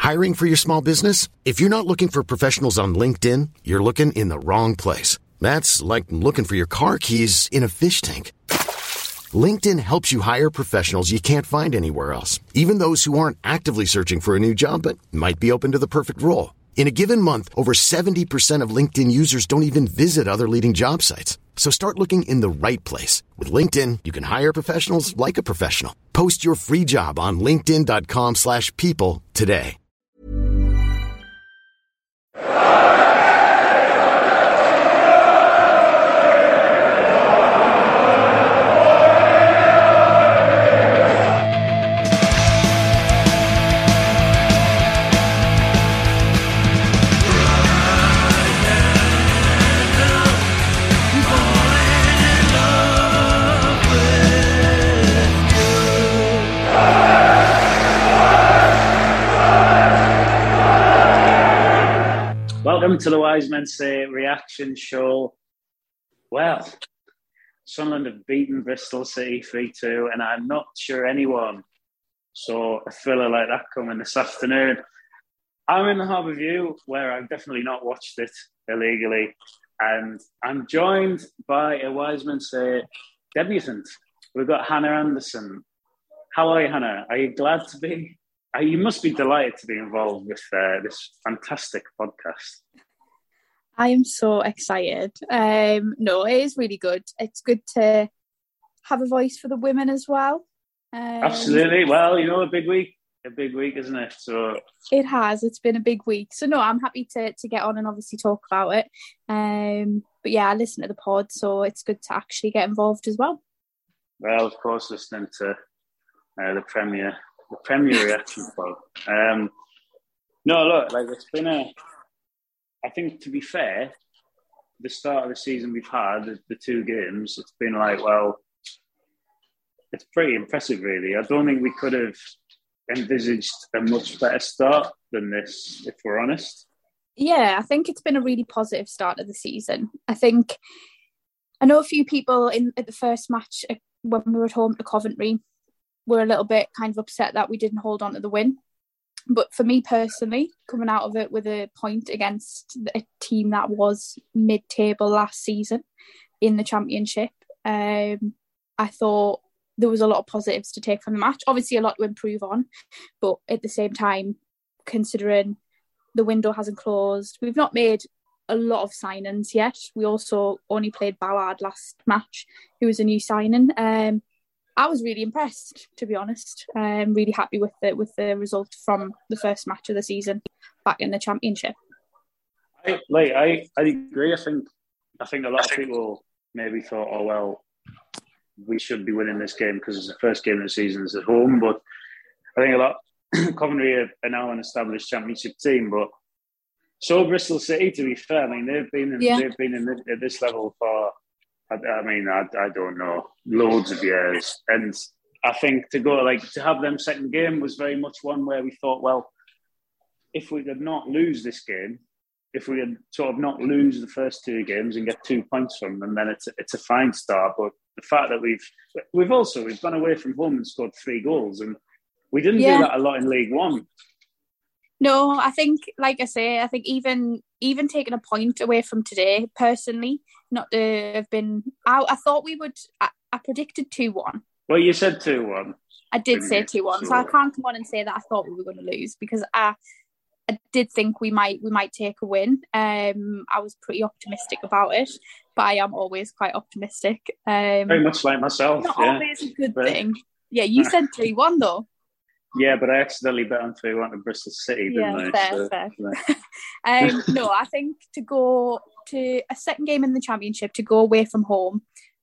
Hiring for your small business? If you're not looking for professionals on LinkedIn, you're looking in the wrong place. That's like looking for your car keys in a fish tank. LinkedIn helps you hire professionals you can't find anywhere else, even those who aren't actively searching for a new job but might be open to the perfect role. In a given month, over 70% of LinkedIn users don't even visit other leading job sites. So start looking in the right place. With LinkedIn, you can hire professionals like a professional. Post your free job on linkedin.com/people today. Welcome to the Wise Men Say reaction show. Well, Sunderland have beaten Bristol City 3-2, and I'm not sure anyone saw a thriller like that coming this afternoon. I'm in the Harbour View, where I've definitely not watched it illegally, and I'm joined by a Wise Men Say debutant. We've got Hannah Anderson. How are you, Hannah? Are you glad to be? You must be delighted to be involved with this fantastic podcast. I am so excited. No, it is really good. It's good to have a voice for the women as well. Absolutely. Well, a big week, isn't it? So it has. It's been a big week. So no, I'm happy to get on and obviously talk about it. But yeah, I listen to the pod, so it's good to actually get involved as well. Well, of course, listening to the Premier reaction pod. No, look, it's been I think, to be fair, the start of the season we've had, the two games, it's been it's pretty impressive, really. I don't think we could have envisaged a much better start than this, if we're honest. Yeah, I think it's been a really positive start of the season. I know a few people at the first match when we were at home to Coventry were a little bit kind of upset that we didn't hold on to the win. But for me personally, coming out of it with a point against a team that was mid-table last season in the Championship, I thought there was a lot of positives to take from the match. Obviously, a lot to improve on. But at the same time, considering the window hasn't closed, we've not made a lot of signings yet. We also only played Ballard last match, who was a new signing. I was really impressed, to be honest. I'm really happy with the result from the first match of the season back in the Championship. I agree. I think a lot of people maybe thought, oh well, we should be winning this game because it's the first game of the season, it's at home. But I think Coventry are now an established Championship team, but so Bristol City, to be fair. I mean, they've been at this level for, I don't know, loads of years. And I think to have them second game was very much one where we thought, well, if we could not lose this game, if we had sort of not lose the first two games and get 2 points from them, then it's a fine start. But the fact that we've gone away from home and scored 3 goals, and we didn't do that a lot in League One. No, I think, like I say, even taking a point away from today, personally, not to have been... I thought we would... I predicted 2-1. Well, you said 2-1. I did say 2-1, so I can't come on and say that I thought we were going to lose, because I did think we might take a win. I was pretty optimistic about it, but I am always quite optimistic. Very much like myself. Not always a good thing. Yeah, you said 3-1 though. Yeah, but I accidentally bet on 3-1 to Bristol City, didn't I? Fair. No, I think to go to a second game in the Championship, to go away from home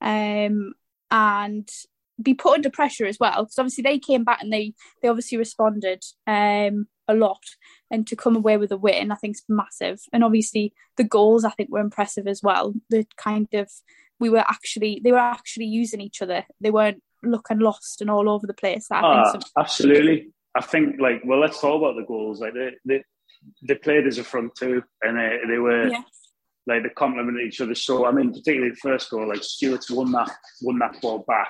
and be put under pressure as well, because obviously they came back and they obviously responded a lot, and to come away with a win, I think is massive. And obviously the goals, I think, were impressive as well. They were actually using each other. They weren't looking lost and all over the place. Absolutely. I think, let's talk about the goals. They played as a front two, and they were they complemented each other. So, I mean, particularly the first goal, Stewart's won that ball back,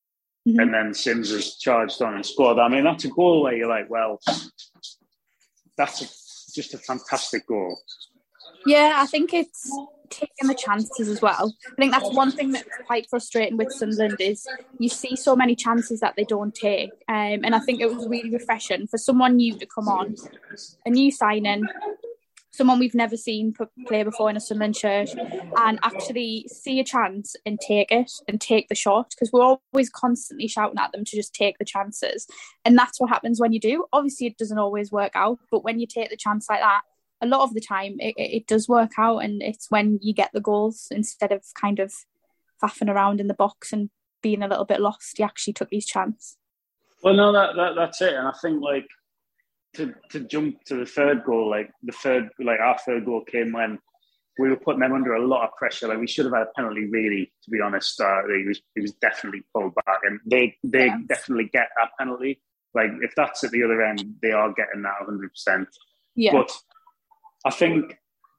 and then Sims has charged on and scored. I mean, that's a goal where you're like, well, that's just a fantastic goal. Yeah, I think it's taking the chances as well. I think that's one thing that's quite frustrating with Sunderland is you see so many chances that they don't take. And I think it was really refreshing for someone new to come on, a new signing, someone we've never seen play before in a Sunderland shirt, and actually see a chance and take it and take the shot, because we're always constantly shouting at them to just take the chances. And that's what happens when you do. Obviously, it doesn't always work out, but when you take the chance like that, a lot of the time it does work out, and it's when you get the goals instead of kind of faffing around in the box and being a little bit lost. He actually took his chance. Well, no, that's it. And I think like to jump to the third goal, our third goal came when we were putting them under a lot of pressure. Like we should have had a penalty, really, to be honest. He was definitely pulled back, and they definitely get that penalty. Like if that's at the other end, they are getting that 100%. Yeah. But I think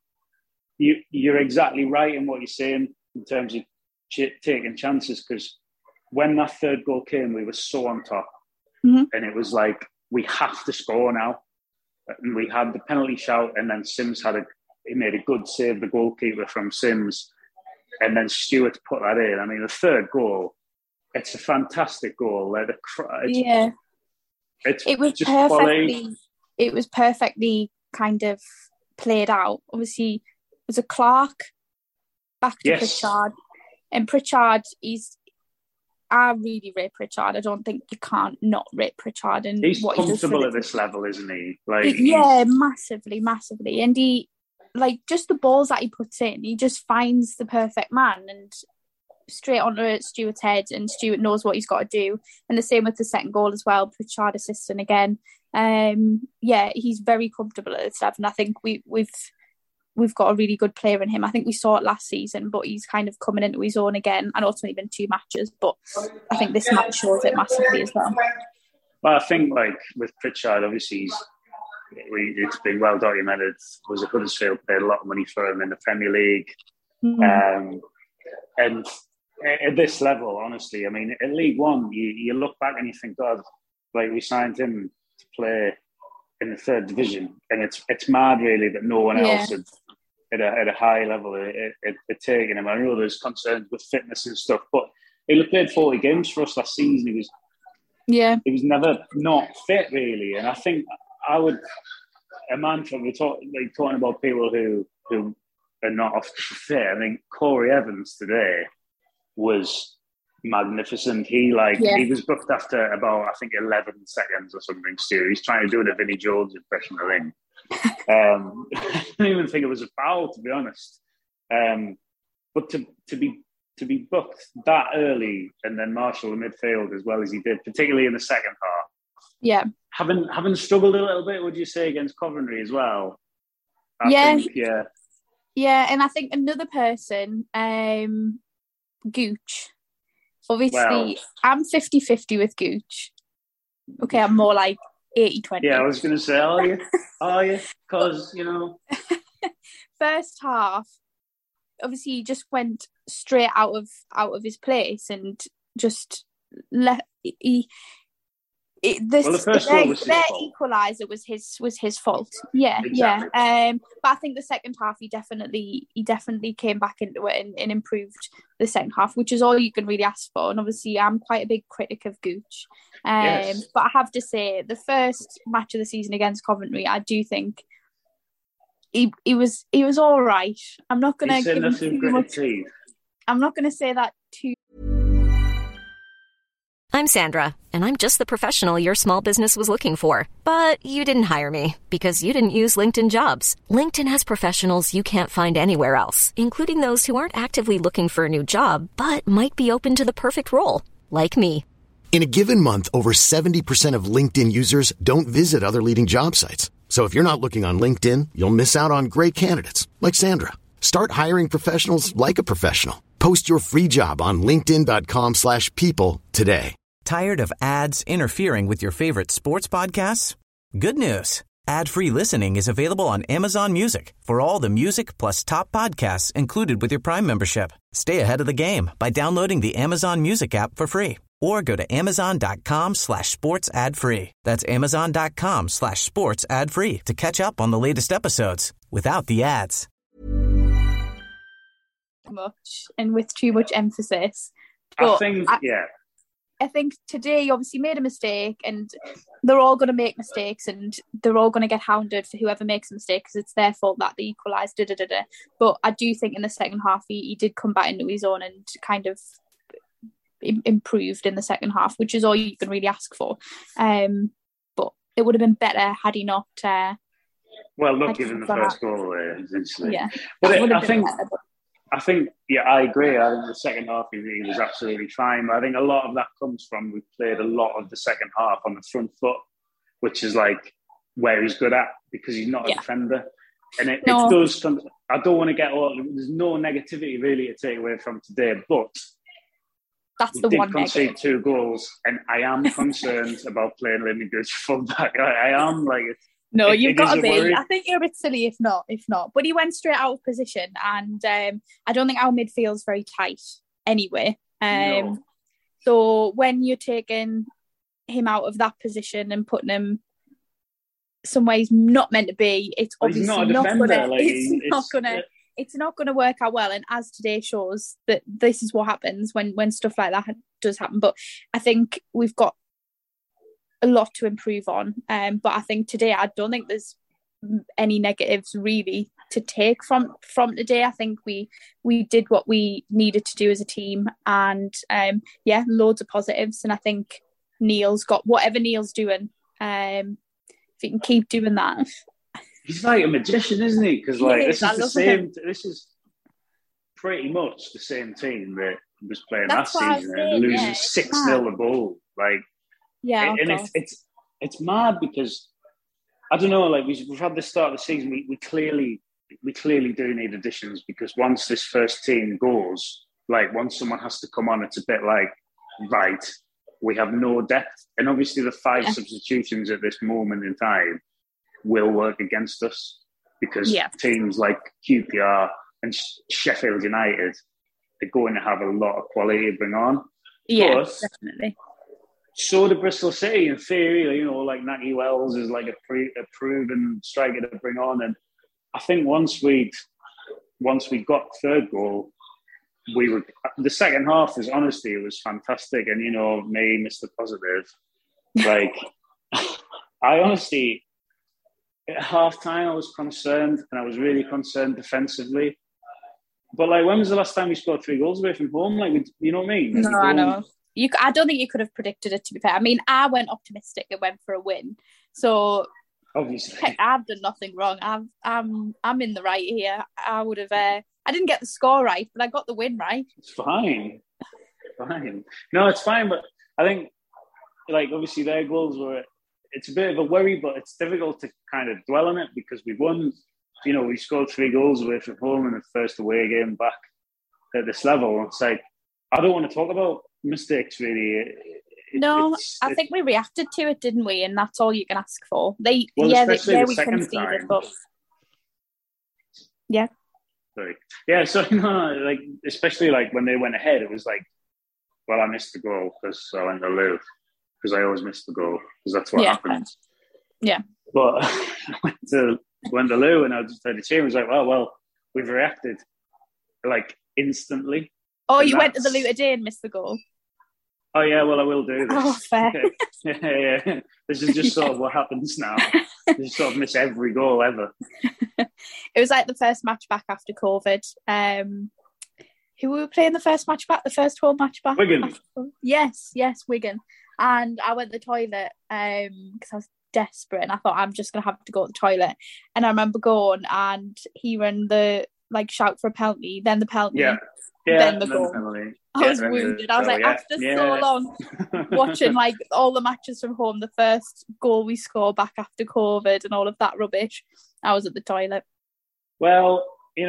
you're exactly right in what you're saying in terms of taking chances, because when that third goal came, we were so on top. Mm-hmm. And it was like, we have to score now. And we had the penalty shout, and then Sims he made a good save, the goalkeeper from Sims, and then Stewart put that in. I mean, the third goal, it's a fantastic goal. It was just perfectly. It was perfectly kind of played out. Obviously, it was a Clark back to Pritchard, and Pritchard, I really rate Pritchard. I don't think you can't not rate Pritchard. And he's what comfortable at this level, isn't he? Massively. And he, like, just the balls that he puts in, he just finds the perfect man and straight onto Stewart's head, and Stewart knows what he's got to do. And the same with the second goal as well. Pritchard assisting again. He's very comfortable at this level, and I think we've got a really good player in him. I think we saw it last season, but he's kind of coming into his own again. I know it's only been 2 matches, but I think this match shows it massively as well. Well, I think like with Pritchard, obviously it's been well documented. Was at Huddersfield, paid a lot of money for him in the Premier League, and at this level, honestly, I mean, at League One, you look back and you think, God, like we signed him to play in the third division, and it's mad really that no one else at a high level had taken him. I know there's concerns with fitness and stuff, but he played 40 games for us last season. He was never not fit really, and I think we're talking about people who are not often fit. I think Corey Evans today was magnificent. He was booked after about, I think, 11 seconds or something. Still, he's trying to do a Vinnie Jones impression, I think. I didn't even think it was a foul, to be honest. But to be booked that early and then marshal the midfield as well as he did, particularly in the second half. Yeah. Having struggled a little bit, would you say, against Coventry as well? Yeah, and I think another person, Gooch. Obviously, I'm 50-50 with Gooch. Okay, I'm more like 80-20. Yeah, I was going to say, are you? Because, First half, obviously, he just went straight out of his place and just left. The first goal was their equaliser was his fault. Yeah, exactly. But I think the second half he definitely came back into it and improved the second half, which is all you can really ask for. And obviously, I'm quite a big critic of Gooch. But I have to say, the first match of the season against Coventry, I do think he was all right. I'm not going to give him too much. I'm not going to say that too. I'm Sandra, and I'm just the professional your small business was looking for. But you didn't hire me because you didn't use LinkedIn Jobs. LinkedIn has professionals you can't find anywhere else, including those who aren't actively looking for a new job, but might be open to the perfect role, like me. In a given month, over 70% of LinkedIn users don't visit other leading job sites. So if you're not looking on LinkedIn, you'll miss out on great candidates like Sandra. Start hiring professionals like a professional. Post your free job on linkedin.com/people today. Tired of ads interfering with your favorite sports podcasts? Good news. Ad-free listening is available on Amazon Music for all the music plus top podcasts included with your Prime membership. Stay ahead of the game by downloading the Amazon Music app for free or go to amazon.com/sports ad free. That's amazon.com/sports ad free to catch up on the latest episodes without the ads. Much and with too much emphasis. But I think today you obviously made a mistake, and they're all going to make mistakes, and they're all going to get hounded for whoever makes a mistake because it's their fault that they equalised. But I do think in the second half he did come back into his own and kind of improved in the second half, which is all you can really ask for. But it would have been better had he not. Not given the first goal away, essentially. Yeah, but I think, I agree. I think the second half he was absolutely fine. But I think a lot of that comes from we played a lot of the second half on the front foot, which is like where he's good at because he's not a defender. And it does. I don't want to get there's no negativity really to take away from today, but that's the one concede negative. 2 goals, and I am concerned about playing Limnigo's fullback. I am like. No, you've got to be. Worry. I think you're a bit silly if not. But he went straight out of position, and I don't think our midfield's very tight anyway. No. So when you're taking him out of that position and putting him somewhere he's not meant to be, it's obviously it's not gonna work out well. And as today shows, that this is what happens when stuff like that does happen. But I think we've got a lot to improve on, but I think today I don't think there's any negatives really to take from today. I think we did what we needed to do as a team, and loads of positives. And I think Neil's got whatever Neil's doing. If he can keep doing that, he's like a magician, isn't he? Because this is pretty much the same team that was playing last season and losing 6-0 a goal. Like. Yeah, and it's mad because I don't know. Like we've had the start of the season, we clearly do need additions because once this first team goes, like once someone has to come on, it's a bit like right, we have no depth, and obviously the 5 substitutions at this moment in time will work against us because teams like QPR and Sheffield United are going to have a lot of quality to bring on. Yeah, definitely. So did Bristol City in theory, like Nahki Wells is like a proven striker to bring on. And I think once we got third goal, the second half was honestly, it was fantastic. And, me, Mr. Positive, like I honestly, at half time I was concerned, and I was really concerned defensively. But like, when was the last time we scored 3 goals away from home? Like, you know what I mean? No, I know. I don't think you could have predicted it, to be fair. I mean, I went optimistic and went for a win. So obviously I've done nothing wrong. I'm in the right here. I would have I didn't get the score right, but I got the win right. It's fine. No, it's fine, but I think like obviously their goals it's a bit of a worry, but it's difficult to kind of dwell on it because we won. We scored 3 goals away from home in the first away game back at this level. It's like I don't want to talk about mistakes really. I think we reacted to it, didn't we? And that's all you can ask for. We conceded, but yeah. Sorry. Yeah, so like especially like when they went ahead, it was like, well, I missed the goal because I went to loo because I always miss the goal because that's what happens. Yeah. But I went to loo and I just heard the cheer. I was like, well, we've reacted like instantly. Oh, you went to the loo today and missed the goal? Oh, yeah, well, I will do this. Oh, fair. Yeah. This is just sort of what happens now. You just sort of miss every goal ever. It was like the first match back after COVID. Who were we playing the first match back? The first home match back? Wigan. Yes, Wigan. And I went to the toilet because I was desperate and I thought I'm just going to have to go to the toilet. And I remember going and hearing the shout for a penalty, then the penalty. Yeah. Then the goal. I was wounded. I was like, after so long watching all the matches from home, the first goal we scored back after COVID and all of that rubbish, I was at the toilet. Well,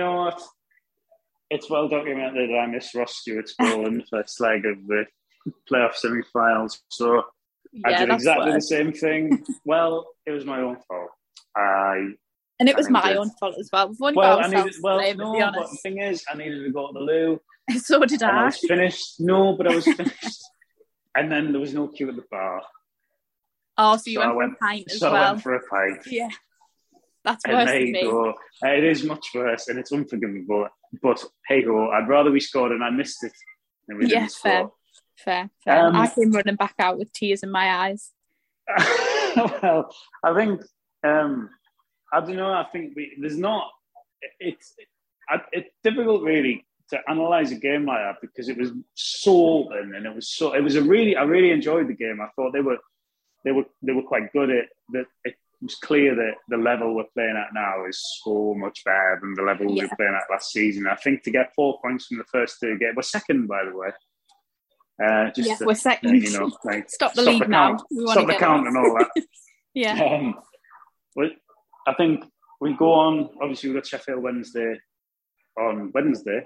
it's well documented that I missed Ross Stewart's goal in the first leg of the playoff semi-finals. So I did exactly the same thing. Well, it was my own fault. And it was my own fault as well. But the thing is, I needed to go to the loo. So did I. I was finished. No, but I was finished. And then there was no queue at the bar. Oh, so you went for a pint as well. I went for a pint. Yeah. That's and worse there than you me. go. It is much worse and it's unforgivable. But hey ho, I'd rather we scored and I missed it than we didn't score. Fair. I came running back out with tears in my eyes. Well, I think I don't know. I think there's not. It's difficult really to analyze a game like that because it was so open and it was a really. I really enjoyed the game. I thought they were quite good at that. It was clear that the level we're playing at now is so much better than the level we were playing at last season. I think to get 4 points from the first two games, we're second by the way. We're second. Stop the lead now. Stop the count and all that. Yeah. Well, I think we go on. Obviously, we've got Sheffield Wednesday on Wednesday.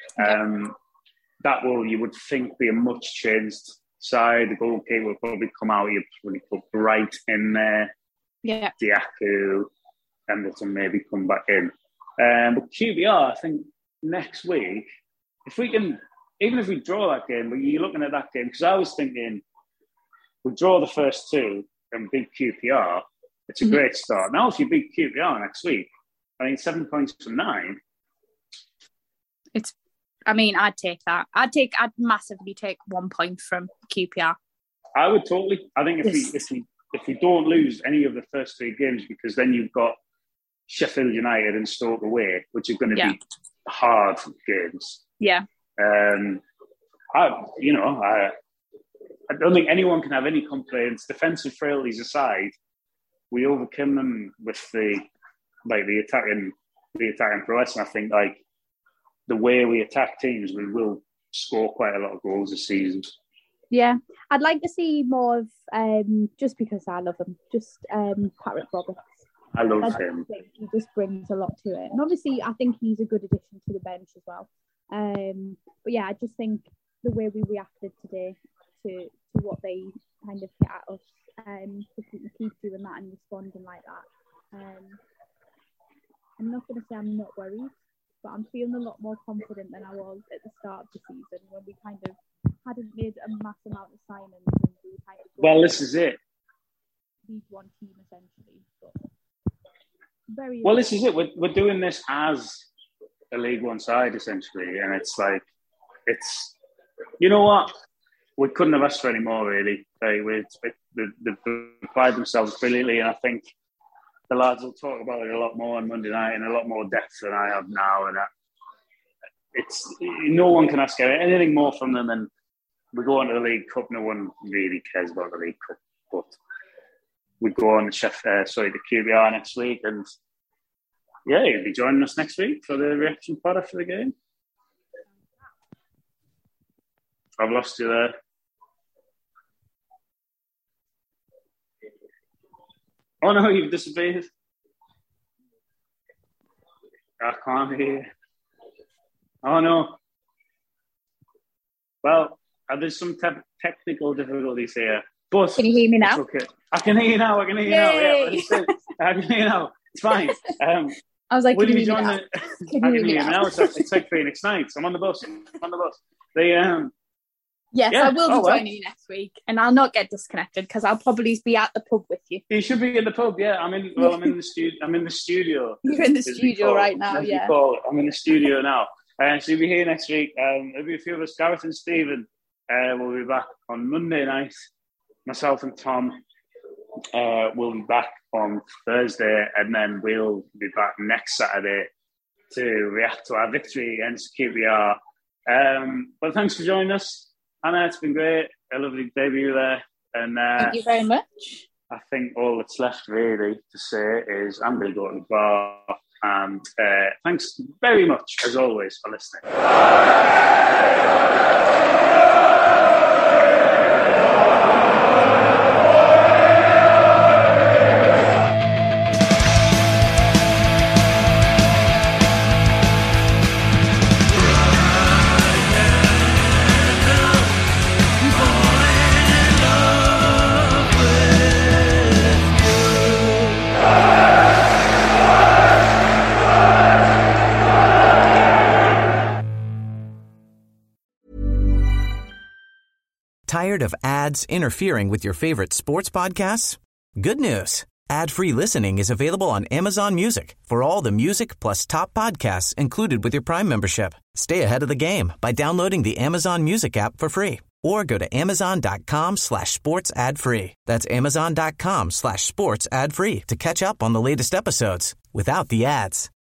That will, you would think, be a much changed side. The goalkeeper will probably come out. You'll probably put Bright in there. Yeah. Diaku, Embleton maybe come back in. But QPR, I think next week, if we can, even if we draw that game, but you're looking at that game, because I was thinking we draw the first two and beat QPR, it's a great start. Now, if you beat QPR next week, I mean, 7 points from 9. I'd take that. I'd massively take 1 point from QPR. I would totally. I think if we don't lose any of the first 3 games, because then you've got Sheffield United and Stoke away, which are going to be hard games. Yeah. I don't think anyone can have any complaints. Defensive frailties aside, we overcome them with the attacking prowess. And I think the way we attack teams, we will score quite a lot of goals this season. Yeah, I'd like to see more of, just because I love him, Patrick Roberts. I love him. He just brings a lot to it. And obviously, I think he's a good addition to the bench as well. But yeah, I just think the way we reacted today to what they kind of hit at us, to keep doing that and responding like that. I'm not going to say I'm not worried, but I'm feeling a lot more confident than I was at the start of the season when we kind of hadn't made a mass amount of signings. And we kind of well, this is it. League One team essentially. But well, this is it. We're doing this as a League One side essentially, and it's you know what, we couldn't have asked for any more really. They've applied themselves brilliantly, and I think the lads will talk about it a lot more on Monday night in a lot more depth than I have now. And it's no one can ask anything more from them. And we go on to the League Cup. No one really cares about the League Cup, but we go on to the QPR next week, and you'll be joining us next week for the reaction pod after the game. I've lost you there. Oh no, you've disappeared. I can't hear you. Oh no. Well, there's some technical difficulties here. But can you hear me now? Okay. I can hear you now. Yeah, I can hear you now. It's fine. I was like, will you join I can hear you now. It's like Phoenix Nights. I'm on the bus. Yes, I will be joining you next week, and I'll not get disconnected because I'll probably be at the pub with you. You should be in the pub, yeah. I'm in the studio. I'm in the studio. You're in the studio right now, yeah. I'm in the studio now. So you'll be here next week. There'll be a few of us. Gareth and Stephen will be back on Monday night. Myself and Tom will be back on Thursday, and then we'll be back next Saturday to react to our victory against QPR. But thanks for joining us, Anna. It's been great. A lovely debut there. And thank you very much. I think all that's left really to say is I'm going to go to the bar. And thanks very much, as always, for listening. Tired of ads interfering with your favorite sports podcasts? Good news. Ad-free listening is available on Amazon Music for all the music plus top podcasts included with your Prime membership. Stay ahead of the game by downloading the Amazon Music app for free or go to amazon.com/sports ad free. That's amazon.com/sports ad free to catch up on the latest episodes without the ads.